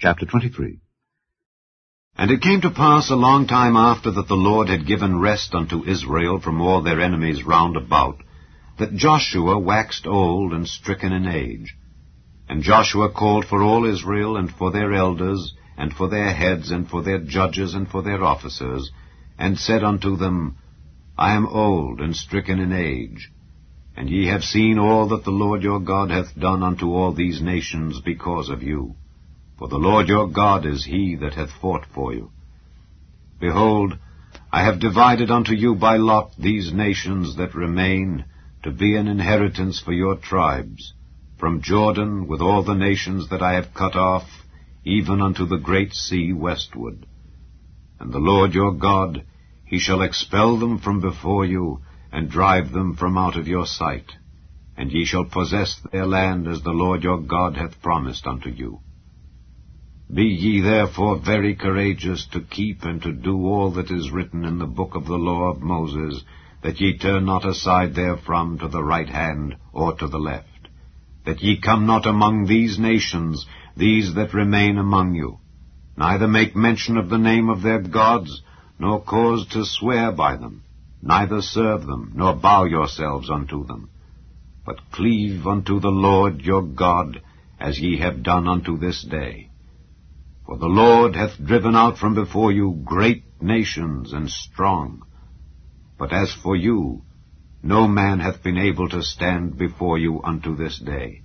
Chapter 23. And it came to pass a long time after that the Lord had given rest unto Israel from all their enemies round about, that Joshua waxed old and stricken in age. And Joshua called for all Israel, and for their elders, and for their heads, and for their judges, and for their officers, and said unto them, I am old and stricken in age, and ye have seen all that the Lord your God hath done unto all these nations because of you. For the Lord your God is he that hath fought for you. Behold, I have divided unto you by lot these nations that remain, to be an inheritance for your tribes, from Jordan with all the nations that I have cut off, even unto the great sea westward. And the Lord your God, he shall expel them from before you, and drive them from out of your sight. And ye shall possess their land as the Lord your God hath promised unto you. Be ye therefore very courageous to keep and to do all that is written in the book of the law of Moses, that ye turn not aside therefrom to the right hand or to the left, that ye come not among these nations, these that remain among you, neither make mention of the name of their gods, nor cause to swear by them, neither serve them, nor bow yourselves unto them, but cleave unto the Lord your God, as ye have done unto this day. For the Lord hath driven out from before you great nations and strong. But as for you, no man hath been able to stand before you unto this day.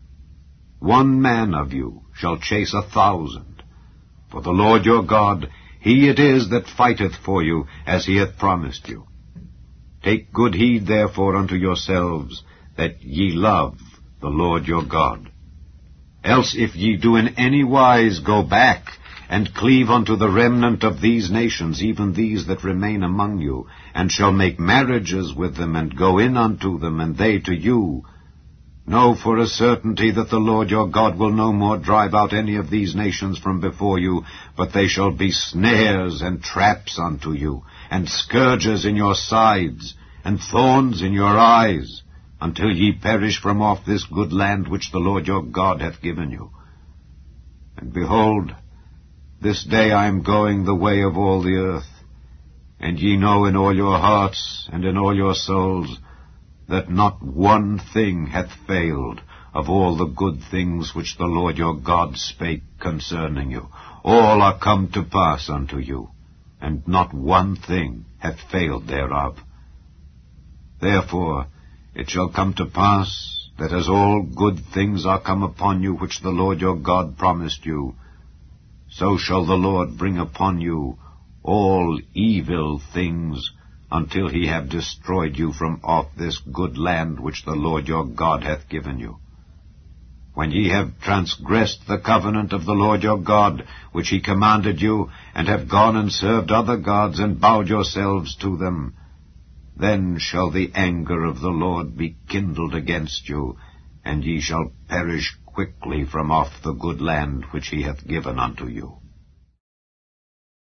1 man of you shall chase 1,000. For the Lord your God, he it is that fighteth for you, as he hath promised you. Take good heed therefore unto yourselves, that ye love the Lord your God. Else if ye do in any wise go back, and cleave unto the remnant of these nations, even these that remain among you, and shall make marriages with them, and go in unto them, and they to you, know for a certainty that the Lord your God will no more drive out any of these nations from before you, but they shall be snares and traps unto you, and scourges in your sides, and thorns in your eyes, until ye perish from off this good land which the Lord your God hath given you. And behold, this day I am going the way of all the earth, and ye know in all your hearts and in all your souls that not one thing hath failed of all the good things which the Lord your God spake concerning you. All are come to pass unto you, and not one thing hath failed thereof. Therefore it shall come to pass, that as all good things are come upon you which the Lord your God promised you, so shall the Lord bring upon you all evil things, until he have destroyed you from off this good land which the Lord your God hath given you. When ye have transgressed the covenant of the Lord your God, which he commanded you, and have gone and served other gods, and bowed yourselves to them, then shall the anger of the Lord be kindled against you, and ye shall perish quickly from off the good land which he hath given unto you.